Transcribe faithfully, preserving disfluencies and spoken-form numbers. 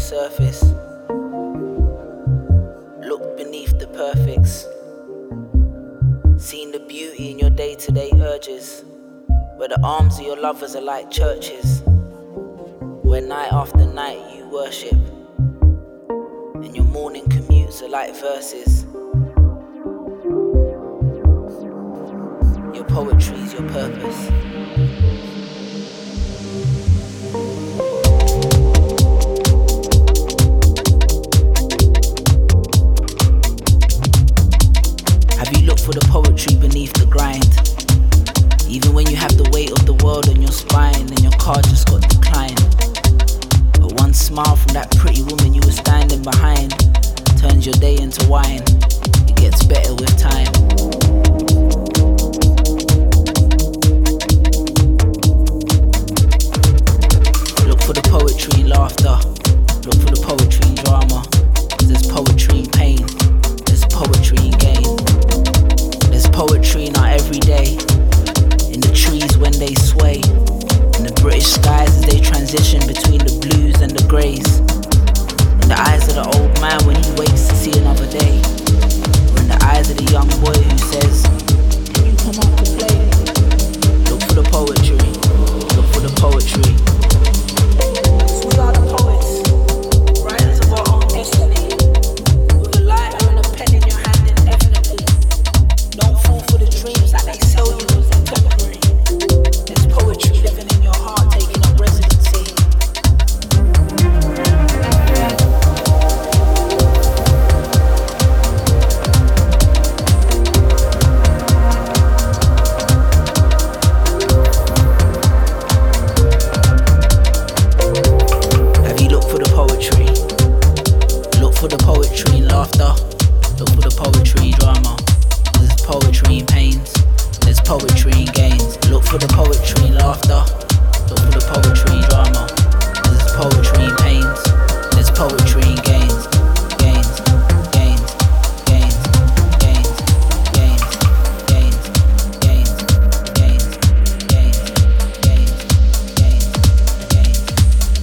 surface. Look beneath the perfects. Seen the beauty in your day-to-day urges, where the arms of your lovers are like churches, where night after night you worship, and your morning commutes are like verses. Your poetry's your purpose. Have you looked for the poetry beneath the grind? Even when you have the weight of the world on your spine and your car just got declined, but one smile from that pretty woman you were standing behind turns your day into wine. It gets better with time. Look for the poetry in laughter. Look for the poetry in drama. 'Cause there's poetry in pain. There's poetry in gain. There's poetry in our everyday. In the trees when they sway. In the British skies as they transition between the blues and the greys. In the eyes of the old man when he wakes to see another day. Or in the eyes of the young boy who says, "Can you come out to play?" Look for the poetry. Look for the poetry. We are the poets, writers of our own destiny. With a lighter and a pen in your hand indefinitely. Don't fall for the dreams that they sell you as they're temporary. There's poetry living in your heart, taking up residency. Have you looked for the poetry? Look for the poetry in laughter. Look for the poetry in drama. There's poetry in pains. There's poetry in gains. Look for the poetry in laughter. Look for the poetry in drama. There's poetry in pains. There's poetry in gains.